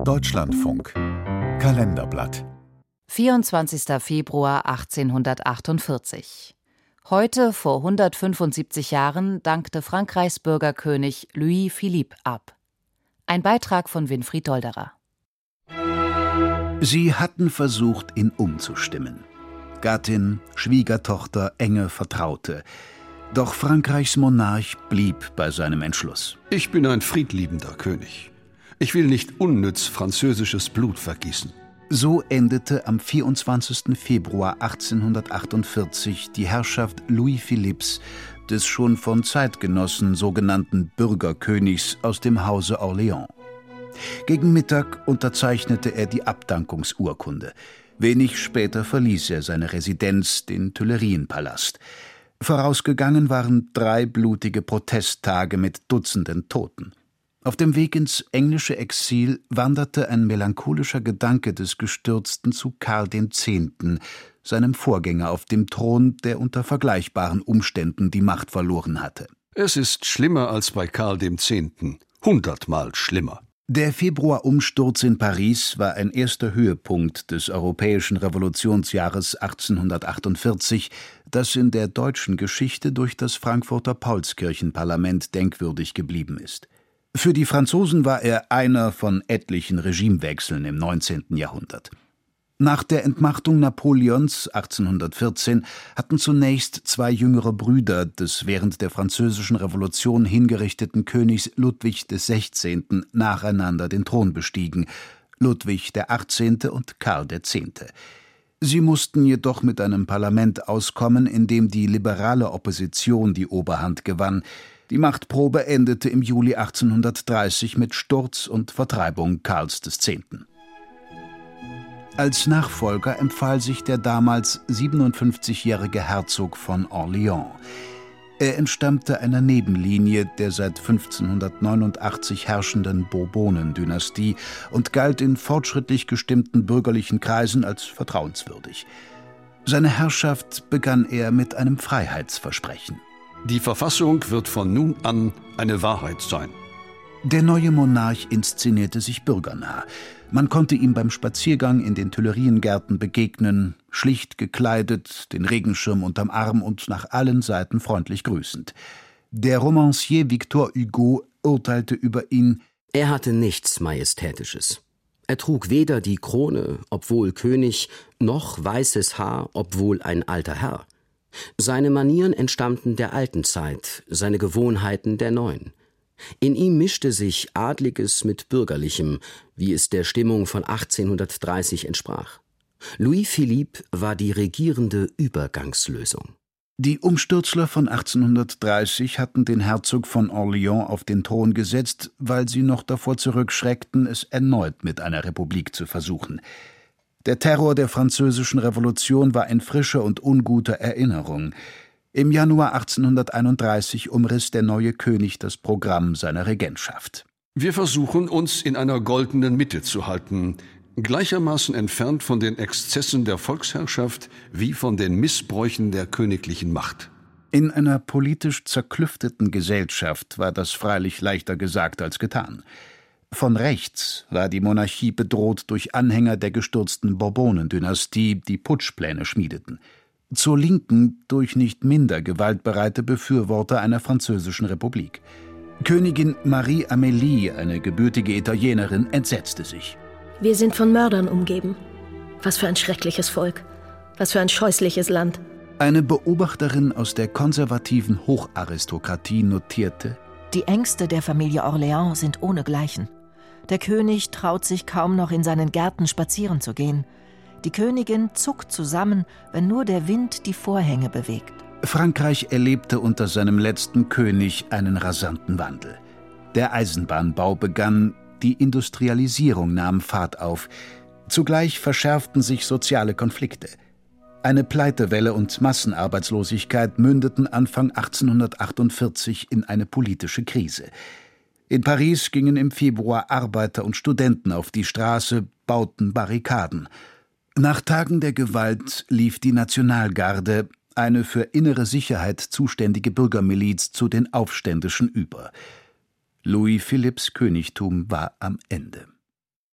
Deutschlandfunk Kalenderblatt 24. Februar 1848. Heute, vor 175 Jahren, dankte Frankreichs Bürgerkönig Louis Philippe ab. Ein Beitrag von Winfried Dolderer. Sie hatten versucht, ihn umzustimmen. Gattin, Schwiegertochter, enge Vertraute. Doch Frankreichs Monarch blieb bei seinem Entschluss. Ich bin ein friedliebender König. Ich will nicht unnütz französisches Blut vergießen. So endete am 24. Februar 1848 die Herrschaft Louis Philippes, des schon von Zeitgenossen sogenannten Bürgerkönigs aus dem Hause Orléans. Gegen Mittag unterzeichnete er die Abdankungsurkunde. Wenig später verließ er seine Residenz, den Tuilerienpalast. Vorausgegangen waren 3 blutige Protesttage mit Dutzenden Toten. Auf dem Weg ins englische Exil wanderte ein melancholischer Gedanke des Gestürzten zu Karl X., seinem Vorgänger auf dem Thron, der unter vergleichbaren Umständen die Macht verloren hatte. Es ist schlimmer als bei Karl X., 100-mal schlimmer. Der Februarumsturz in Paris war ein erster Höhepunkt des europäischen Revolutionsjahres 1848, das in der deutschen Geschichte durch das Frankfurter Paulskirchenparlament denkwürdig geblieben ist. Für die Franzosen war er einer von etlichen Regimewechseln im 19. Jahrhundert. Nach der Entmachtung Napoleons 1814 hatten zunächst 2 jüngere Brüder des während der Französischen Revolution hingerichteten Königs Ludwig XVI. Nacheinander den Thron bestiegen, Ludwig XVIII. Und Karl X. Sie mussten jedoch mit einem Parlament auskommen, in dem die liberale Opposition die Oberhand gewann. Die Machtprobe endete im Juli 1830 mit Sturz und Vertreibung Karls X. Als Nachfolger empfahl sich der damals 57-jährige Herzog von Orléans. Er entstammte einer Nebenlinie der seit 1589 herrschenden Bourbonendynastie und galt in fortschrittlich gestimmten bürgerlichen Kreisen als vertrauenswürdig. Seine Herrschaft begann er mit einem Freiheitsversprechen. Die Verfassung wird von nun an eine Wahrheit sein. Der neue Monarch inszenierte sich bürgernah. Man konnte ihm beim Spaziergang in den Tuileriengärten begegnen, schlicht gekleidet, den Regenschirm unterm Arm und nach allen Seiten freundlich grüßend. Der Romancier Victor Hugo urteilte über ihn: Er hatte nichts Majestätisches. Er trug weder die Krone, obwohl König, noch weißes Haar, obwohl ein alter Herr. Seine Manieren entstammten der alten Zeit, seine Gewohnheiten der neuen. In ihm mischte sich Adliges mit Bürgerlichem, wie es der Stimmung von 1830 entsprach. Louis Philippe war die regierende Übergangslösung. Die Umstürzler von 1830 hatten den Herzog von Orléans auf den Thron gesetzt, weil sie noch davor zurückschreckten, es erneut mit einer Republik zu versuchen. Der Terror der Französischen Revolution war in frischer und unguter Erinnerung. Im Januar 1831 umriss der neue König das Programm seiner Regentschaft. Wir versuchen, uns in einer goldenen Mitte zu halten, gleichermaßen entfernt von den Exzessen der Volksherrschaft wie von den Missbräuchen der königlichen Macht. In einer politisch zerklüfteten Gesellschaft war das freilich leichter gesagt als getan. Von rechts war die Monarchie bedroht durch Anhänger der gestürzten Bourbonendynastie, die Putschpläne schmiedeten. Zur Linken durch nicht minder gewaltbereite Befürworter einer französischen Republik. Königin Marie-Amélie, eine gebürtige Italienerin, entsetzte sich. Wir sind von Mördern umgeben. Was für ein schreckliches Volk. Was für ein scheußliches Land. Eine Beobachterin aus der konservativen Hocharistokratie notierte: Die Ängste der Familie Orléans sind ohnegleichen. Der König traut sich kaum noch in seinen Gärten spazieren zu gehen. Die Königin zuckt zusammen, wenn nur der Wind die Vorhänge bewegt. Frankreich erlebte unter seinem letzten König einen rasanten Wandel. Der Eisenbahnbau begann, die Industrialisierung nahm Fahrt auf. Zugleich verschärften sich soziale Konflikte. Eine Pleitewelle und Massenarbeitslosigkeit mündeten Anfang 1848 in eine politische Krise. In Paris gingen im Februar Arbeiter und Studenten auf die Straße, bauten Barrikaden. Nach Tagen der Gewalt lief die Nationalgarde, eine für innere Sicherheit zuständige Bürgermiliz, zu den Aufständischen über. Louis Philippes Königtum war am Ende.